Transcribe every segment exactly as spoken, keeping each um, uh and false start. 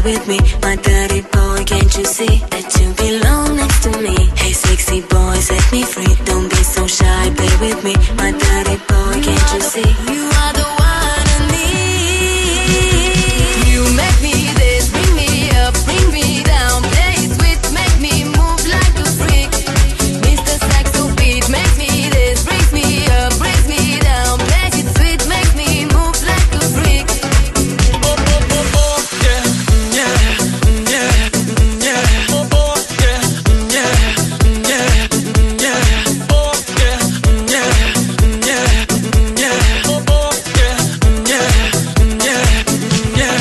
with me, my dirty boy, can't you see that you belong next to me? Hey sexy boy, set me free, don't be so shy, play with me, my dirty boy, can't you see? You are the one I need. You make me this, bring me up, bring me down, play it sweet, make me move like a freak. Mister Saxo beat makes me this, brings me up, brings me down, play it sweet, make me move like a freak. Oh, oh, oh, oh, yeah, yeah, yeah, yeah, oh, oh, yeah, yeah, yeah, yeah, oh, yeah, yeah, yeah, yeah, oh, oh, yeah, yeah, yeah, yeah,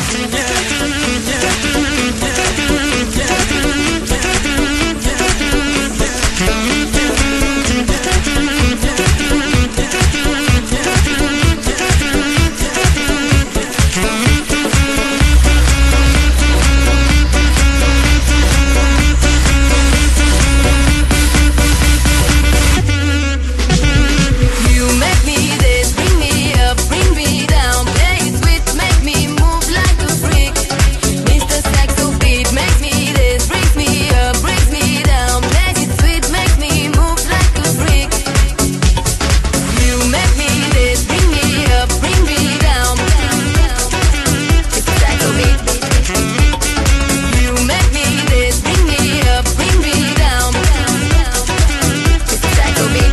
You make me this, bring me up, bring me down, play it sweet, make me move like a freak. Mister Saxo beat makes me this, brings me up, brings me down, play it sweet, make me move like a freak. You make me this, bring me up, bring me down. Mister Saxo beat. You make me this, bring me up, bring me down. Mister Saxo beat.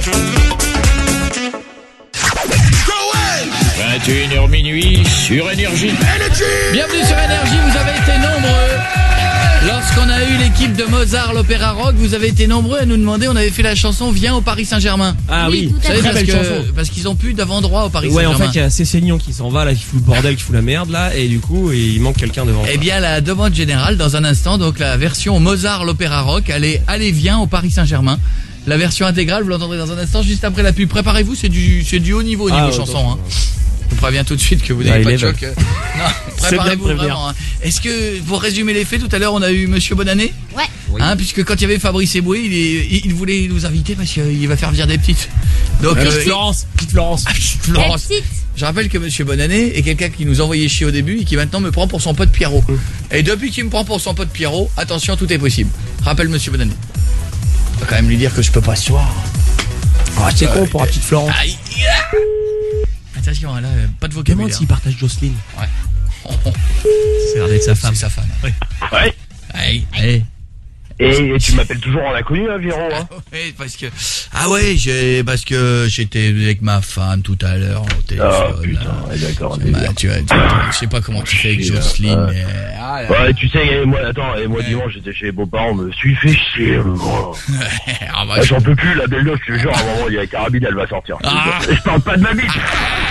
vingt et une heures minuit sur Énergie. Bienvenue sur Énergie, vous avez été nombreux. Lorsqu'on a eu l'équipe de Mozart, l'Opéra Rock, vous avez été nombreux à nous demander, on avait fait la chanson Viens au Paris Saint-Germain. Ah oui, Vous savez, très parce belle que- chanson. parce qu'ils ont plus d'avant-droit au Paris Ouais, en Saint-Germain. fait, il y a Cécénion qui s'en va là, qui fout le bordel, qui fout la merde là, et du coup, il manque quelqu'un devant. Eh bien, la demande générale, dans un instant, donc la version Mozart, l'Opéra Rock, elle est Allez, viens au Paris Saint-Germain. La version intégrale, vous l'entendrez dans un instant, juste après la pub. Préparez-vous, c'est du, c'est du haut niveau, niveau Ah, chanson. attends, Hein. Je vous préviens tout de suite que vous Ah, n'avez il pas de est choc. euh. Non, préparez-vous bien de prévenir. vraiment. Hein. Est-ce que, pour résumer les faits, tout à l'heure, on a eu Monsieur Bonanné. Ouais. Hein, puisque quand il y avait Fabrice Eboué, il, est- il, il voulait nous inviter parce qu'il va faire venir des petites. Donc, Euh, euh, petite Florence, petite Florence. Ah, petite Florence. Petite. Je rappelle que Monsieur Bonanné est quelqu'un qui nous envoyait chier au début et qui maintenant me prend pour son pote Pierrot. Et depuis qu'il me prend pour son pote Pierrot, attention, tout est possible. Rappelle Monsieur Bonanné. On va quand même lui dire que je peux pas ce soir. Ah, c'est con pour la petite Florence. Aïe. Attention, là, euh, pas de Demande vocabulaire. s'il partage Jocelyne. Ouais. C'est l'air d'être sa femme. C'est sa femme. Oui. Ouais. Aïe. Aïe. Et, et tu m'appelles toujours en inconnu, hein, Véron, hein? Oui, parce que ah ouais, j'ai parce que j'étais avec ma femme tout à l'heure au téléphone. Ah, putain, là. ouais, d'accord, Bah, délire. tu vois, tu- je sais pas comment tu fais avec Jocelyne, Ouais. mais ah là. Ouais, tu sais, et moi, attends, et moi, Ouais. dimanche, j'étais chez les beaux-parents, me suis fait chier, le gros. Ah, bah, Ah, je- j'en peux plus, la belle gosse, je te jure, à un moment, il y a la carabine, elle va sortir. Ah. Et je parle pas de ma bite.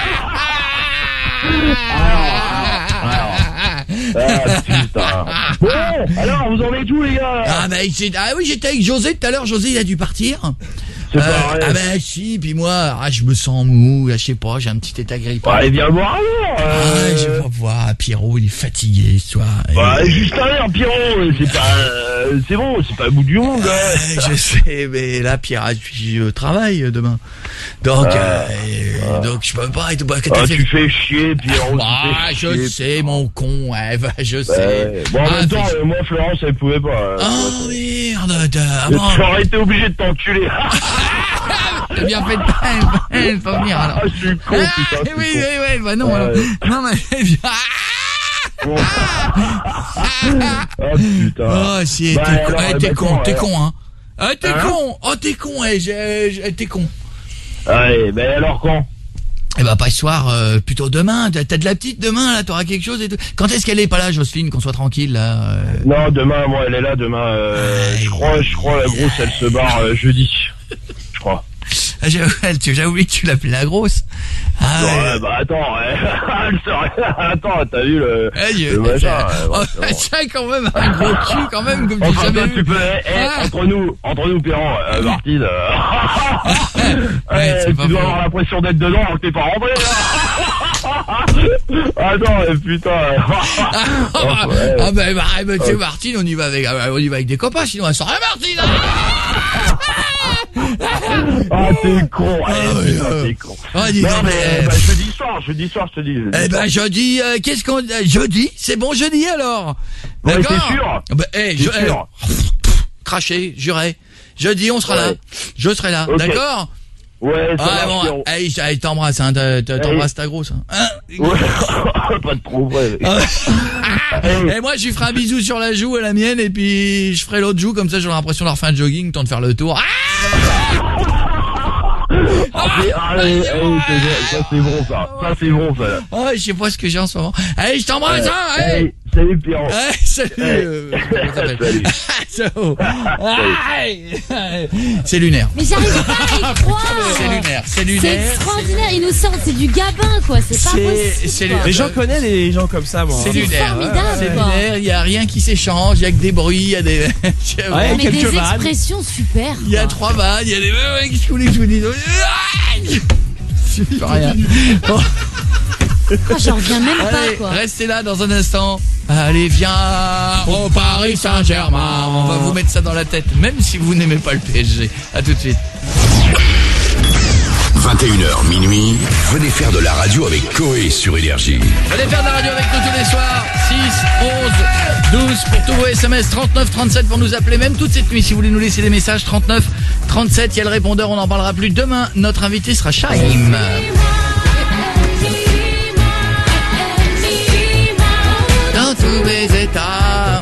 Ah, putain. Bon, alors, vous en êtes où, les gars? Ah bah c'est- ah oui, j'étais avec José tout à l'heure, José il a dû partir. C'est pas vrai. Ah bah si, puis moi, ah, je me sens mou, je sais pas, j'ai un petit état grippal. Allez, viens le voir alors. Ah, euh. je vais pas voir, Pierrot, il est fatigué ce soir. Bah, Et- juste un air, Pierrot, c'est pas, euh, c'est bon, c'est pas le bout du monde, Ouais, hein. je sais, mais là, Pierre, je euh, travaille euh, demain. Donc, Ah, euh, euh, donc je peux pas. Et tout, bah, que t'as Ah, fait- tu fais chier, Pierrot. Ah, tu fais je chier. sais, mon con, ouais, bah, je sais. Ouais. Bon, en Ah, même temps, fais- euh, moi, Florence, elle pouvait pas. euh, Oh merde, t'as- ah, euh, bon. J'aurais été obligé de t'enculer. T'as bien fait de pas, elle pas venir alors. Ah, je suis con, Ah, putain. je suis oui, con. oui, oui, bah non, Ouais. alors. Non, mais. Bon. Ah, putain. Oh, si, Bah, t'es con, alors, eh, t'es bah, con, attends, t'es alors. con, hein. Ah, t'es Hein con, oh, t'es con, eh, j'ai- j'ai- t'es con. Allez, ben alors quand? Eh ben, pas ce soir, euh, plutôt demain. T'as t'as de la petite demain, là, t'auras quelque chose et tout. Quand est-ce qu'elle est pas là, Jocelyne, qu'on soit tranquille, là euh... Non, demain, moi, elle est là, demain, euh, Aïe. je crois, je crois, la grosse, elle se barre euh, jeudi. Je crois. Ah, j'ai tu- j'ai oublié que tu l'appelais la grosse. Ah, Ouais, ouais. bah attends, ouais. Elle serait- attends, t'as vu le, Eh, le machin, ça- ouais, oh, ouais, c'est bon. ça, quand même, un gros cul, quand même, comme j'ai Enfin, jamais toi, vu. tu peux, eh, eh, Ah. entre nous, entre nous, Perron, euh, Martine, euh, Ouais, eh, c'est pas tu dois faux. avoir l'impression d'être dedans alors que t'es pas rentré, là. Attends, eh, putain. Ah, ouais. ah ben, bah, bah, tu sais, Martine, on y va avec, euh, on y va avec des copains, sinon elle sort à Martine. Ah, Ah, t'es con. Ah, Eh, oui, putain, euh. t'es con. Oh, dis Non, donc, mais eh, bah, jeudi soir, jeudi soir, je te dis. jeudi Eh soir. ben jeudi, euh, qu'est-ce qu'on... euh, jeudi, c'est bon jeudi alors. Ouais, D'accord. t'es sûr Bah, eh, T'es je... eh, sûr craché, juré. Jeudi, on sera Ouais. là. Je serai là, Ok. d'accord. Ouais, ça Ah marche, bon, frérot. hey, je hey, t'embrasse, hein, t'as- t'as- t'embrasses ta grosse. Hein. Hein Ouais, pas de trop vrai. Et moi, je lui ferai un bisou sur la joue et la mienne, et puis je ferai l'autre joue, comme ça j'aurai l'impression d'avoir fait un jogging, temps de faire le tour. Ah Ah, c'est- ah, eh, eh, c'est- ça c'est bon ça. Ça c'est bon ça. oh, je sais pas ce que j'ai en ce moment. Allez, je t'embrasse, hein. Hey. Hey, salut Pierrot. Ouais, salut. Hey. euh, comment ça s'appelle Salut. So, aïe. C'est lunaire. Mais j'arrive pas à y croire. C'est lunaire, c'est C'est lunaire. extraordinaire, ils nous sortent, c'est du gabin quoi, c'est pas C'est- possible. c'est quoi. le- Mais j'en connais des gens comme ça, moi. C'est C'est lunaire. formidable, C'est quoi. lunaire, il y a rien qui s'échange, il y a que des bruits, il y a des Ouais. Mais quelques des vannes. expressions super. il y a quoi. trois vannes, il y a des ouais, qu'est-ce que vous voulez que je vous dise Je fais rien. Bon, Ah, j'en reviens même pas allez, quoi. restez là dans un instant. Allez, viens au Paris Saint-Germain. On va vous mettre ça dans la tête, même si vous n'aimez pas le P S G. À tout de suite. vingt et une heures minuit, venez faire de la radio avec Coé sur Énergie. Venez faire de la radio avec nous tous les soirs. six, onze, douze pour tous vos S M S. trente-neuf trente-sept pour nous appeler, même toute cette nuit. Si vous voulez nous laisser des messages, trente-neuf trente-sept. Il y a le répondeur, on n'en parlera plus demain. Notre invité sera Shaim. Dans tous les états.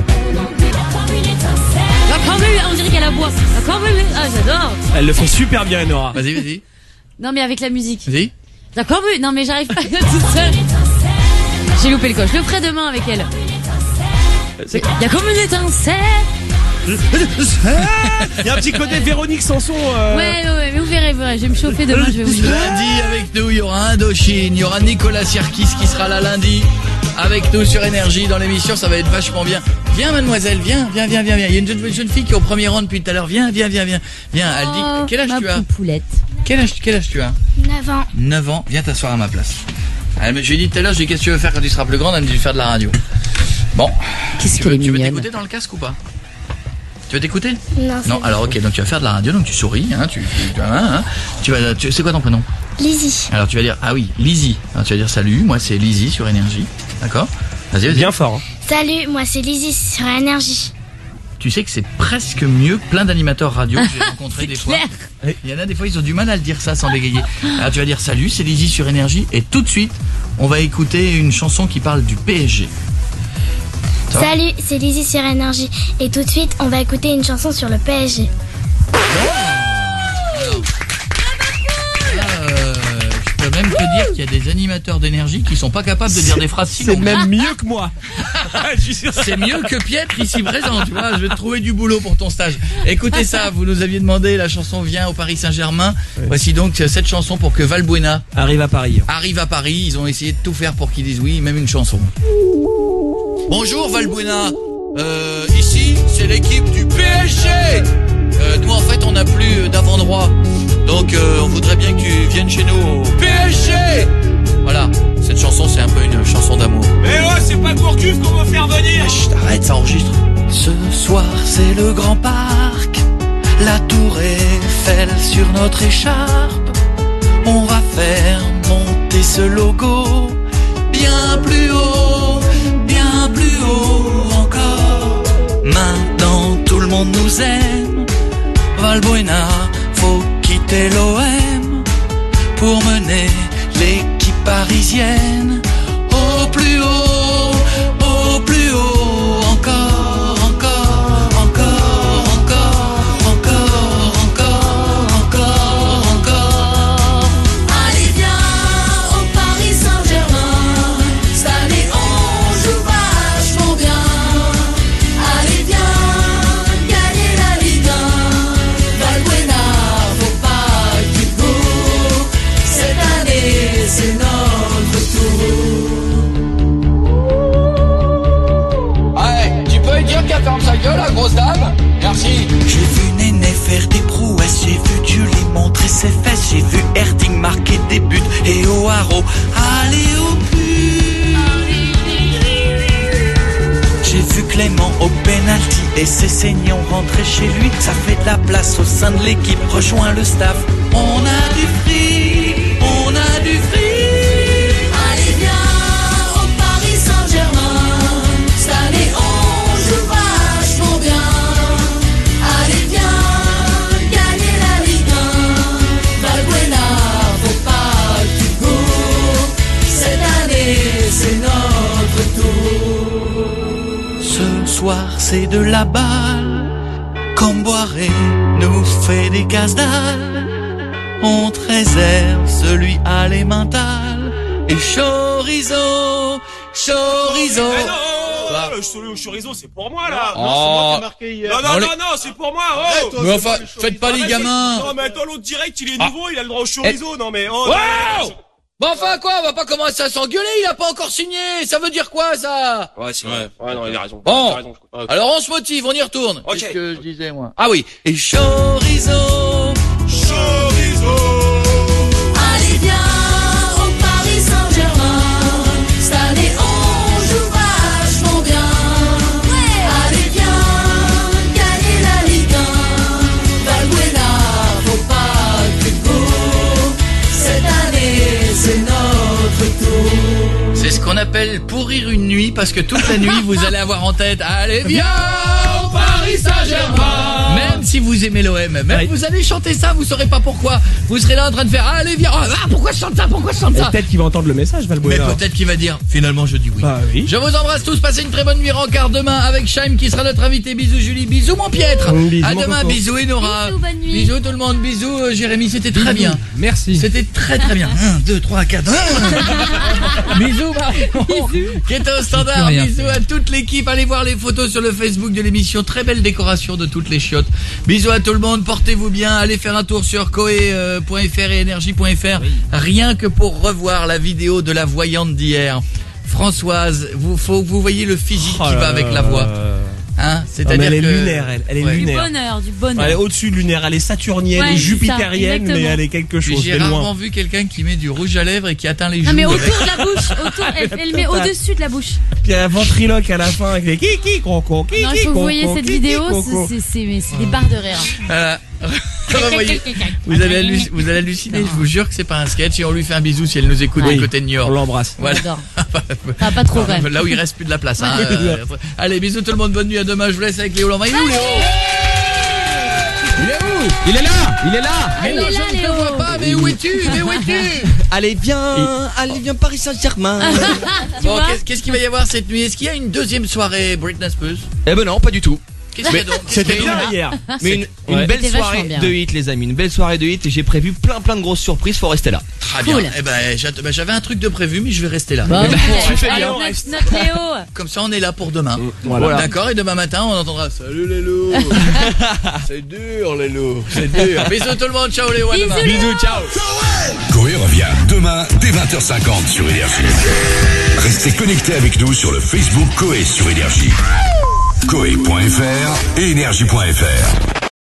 La formule, on dirait qu'elle a bois. La formule, ah j'adore. Elle le fait super bien, Nora. Vas-y, vas-y. Non mais avec la musique. Vas-y. La formule, non mais j'arrive pas toute seule. J'ai loupé le coche. Je le ferai demain avec elle. C'est- Il y a comme une étincelle. Il y a un petit côté Véronique Sanson. euh, Ouais, ouais, ouais, mais vous verrez, vous verrez, je vais me chauffer demain, je vais vous dire. Lundi avec nous, il y aura Indochine, il y aura Nicolas Sirkis qui sera là lundi avec nous sur Énergie dans l'émission, ça va être vachement bien. Viens mademoiselle, viens, viens, viens, viens, viens. Il y a une jeune, jeune fille qui est au premier rang depuis tout à l'heure. Viens, viens, viens, viens. Viens, elle dit, Oh, quel âge ma tu as poupoulette. quel âge, quel âge tu as neuf ans. neuf ans, viens t'asseoir à ma place. Elle me, je lui ai dit tout à l'heure, je lui ai dit, qu'est-ce que tu veux faire quand tu seras plus grande? Elle me dit, faire de la radio. Bon. Qu'est-ce Tu qu'elle veux, est tu veux mignonne. t'écouter dans le casque ou pas? Tu veux t'écouter? Non, c'est Non, alors ok, donc tu vas faire de la radio, donc tu souris, hein, tu, tu, tu, hein, hein. tu vas, tu, c'est quoi ton prénom? Lizzie. Alors tu vas dire, ah oui, Lizzie. Alors tu vas dire salut, moi c'est Lizzie sur Énergie. D'accord? Vas-y, vas-y. Bien fort. hein. Salut, moi c'est Lizzie sur Énergie. Tu sais que c'est presque mieux que plein d'animateurs radio que j'ai rencontrés des fois. Claire. Il y en a des fois, ils ont du mal à le dire ça sans bégayer. Alors tu vas dire salut, c'est Lizzie sur Énergie. Et tout de suite, on va écouter une chanson qui parle du P S G. Ça va? Salut, c'est Lizzie sur Énergie. Et tout de suite, on va écouter une chanson sur le P S G. Euh, je peux même te dire qu'il y a des animateurs d'énergie qui sont pas capables de dire des phrases si C'est longues. même mieux que moi. Je suis sûr. C'est mieux que Pietre ici présent, tu vois. Je vais te trouver du boulot pour ton stage. Écoutez ça, vous nous aviez demandé la chanson Viens au Paris Saint-Germain. Voici donc cette chanson pour que Valbuena Arrive à Paris. arrive à Paris. Ils ont essayé de tout faire pour qu'ils disent oui, même une chanson. Bonjour Valbuena. Euh, ici, c'est l'équipe du P S G. Euh, nous, en fait, on n'a plus d'avant-droit. Donc, euh, on voudrait bien que tu viennes chez nous au P S G. Voilà, cette chanson, c'est un peu une chanson d'amour. Mais ouais, c'est pas Gourcuff qu'on va faire venir. Chut, arrête, ça enregistre. Ce soir, c'est le grand parc. La tour Eiffel sur notre écharpe. On va faire monter ce logo bien plus haut, bien plus haut encore. Maintenant, tout le monde nous aime. Valbuena, faut quitter l'O M pour mener l'équipe parisienne au plus haut, au plus haut, encore, encore, encore, encore, encore, encore, encore, encore. Allez viens au Paris Saint-Germain. Cette année on joue vachement bien. Allez viens gagner la Ligue un. Valbuena, faut pas que tu te bourres. Cette année c'est notre tour. Ouais, tu peux lui dire qu'elle ferme sa gueule, la grosse dame? Merci. J'ai vu Néné faire des prouesses, j'ai vu Julie montrer ses fesses, j'ai vu Erding marquer des buts et O'Haro aller au but. J'ai vu Clément au penalty et ses saignons rentrer chez lui. Ça fait de la place au sein de l'équipe, rejoint le staff, On a du fric, on a du fric. Allez viens au Paris Saint-Germain. Cette année on joue vachement bien. Allez viens gagner la Ligue un. Valbuena, faut pas que tu cours. Cette année c'est notre tour. Ce soir c'est de la balle. Comboiré nous fait des casse-dalles. On te réserve celui à l'émental. Et chorizo, chorizo. Mais non, Bah. le, le chorizo c'est pour moi là. Oh. Non, c'est moi qui ai marqué hier. Non, non, Non, non, les- non, c'est pour moi. Oh. Arrête, toi, Mais c'est enfin, moi, le faites pas chorizo. les gamins. Non, mais attends, l'autre direct, il est Ah. nouveau, il a le droit au chorizo. Non, mais oh. Wow! Bon enfin quoi, on va pas commencer à s'engueuler, il a pas encore signé. Ça veut dire quoi ça? Ouais, c'est vrai. Ouais, non, il a raison. Bon. Il a raison. Ouais. Alors on se motive, on y retourne. Ok. Qu'est-ce que je disais moi? Ah oui, et chorizo. Chorizo. Allez viens au Paris Saint-Germain. Cette année on joue vachement bien. Allez viens gagner la Ligue un. Valbuena, faut pas que tu cours. Cette année c'est notre tour. C'est ce qu'on appelle pourrir une nuit parce que toute la nuit vous allez avoir en tête allez viens au Paris Saint-Germain. Même si vous aimez l'O M, même Ouais. vous allez chanter ça, vous saurez pas pourquoi. Vous serez là en train de faire allez viens. Ah, pourquoi je chante ça? Pourquoi je chante Et ça? peut-être qu'il va entendre le message, Mais Valbuena. peut-être qu'il va dire finalement je dis oui. Bah oui. Je vous embrasse tous, passez une très bonne nuit rencard demain avec Chaim qui sera notre invité. Bisous Julie, bisous mon Piètre. Mm, bisous, À mon demain, coco. bisous Enora. Bisous, bonne nuit. Bisous tout le monde, bisous euh, Jérémy, c'était très bien. Merci. C'était très très bien. un, deux, trois, quatre. Bisous Marion. Qui est au standard. rien Bisous à toute l'équipe. Allez voir les photos sur le Facebook de l'émission. Très belle décoration de toutes les chiottes. Bisous à tout le monde. Portez-vous bien. Allez faire un tour sur coé point f r et énergie point f r. Rien que pour revoir la vidéo de la voyante d'hier. Françoise, vous faut vous voyez le physique Oh qui là va avec là la voix. là là. Hein, Ah, c'est-à-dire mais elle est que lunaire, elle. Elle est Ouais. Du lunaire. bonheur, du Elle est bonheur. au-dessus de lunaire, elle est saturnienne Ouais, et c'est ça, jupitérienne, mais exactement. elle est quelque Puis chose. j'ai C'est rarement loin. vu quelqu'un qui met du rouge à lèvres et qui atteint les joues. Non mais autour avec- de la bouche, autour, elle, elle met au-dessus de la bouche. Puis il y a un ventriloque à la fin avec les kiki, conco, kiki, Non, il faut que vous voyez conco, cette kiki, vidéo, conco. c'est- c'est c'est- mais c'est des barres de rire. Voilà. Revoyez. Vous allez, halluc- vous allez halluciner, je vous jure que c'est pas un sketch et on lui fait un bisou si elle nous écoute Oui. du côté de New On York. l'embrasse. Voilà. J'adore. Ça va pas trop quand même. Là où il reste plus de la place. Hein. Euh, allez, bisous tout le monde, bonne nuit, à demain. Je vous laisse avec Léo Lambin. Il est où Léo? Il est où? Il est là, il est là. Mais Il non, est là, je ne te Léo. vois pas, mais où es-tu? Mais où es-tu? Allez, viens, allez, viens Paris Saint-Germain. Tu Bon, vois qu'est-ce qu'est-ce qu'il va y avoir cette nuit? Est-ce qu'il y a une deuxième soirée Britney Spears? Eh ben non, pas du tout. Qu'est-ce qu'il y a donc? C'était Qu'est-ce qu'il y a bien donc hier. Mais une, une Ouais. belle C'était soirée vachement bien. de hits, les amis. Une belle soirée de hits et j'ai prévu plein plein de grosses surprises. Faut rester là. Très bien. Cool. Eh ben, j'att- ben, j'avais un truc de prévu, mais je vais rester là. Bon, Eh ben, tu fais fais bien. notre, notre Léo. Comme ça, on est là pour demain. Voilà. D'accord, et demain matin, on entendra salut les loups. C'est dur les loups, c'est dur. Bisous tout le monde, ciao Léo, à demain. Bisous, Léo. ciao. Coé revient demain dès vingt heures cinquante sur Énergie. Restez connectés avec nous sur le Facebook Coé sur Énergie. coé point f r et énergie point f r.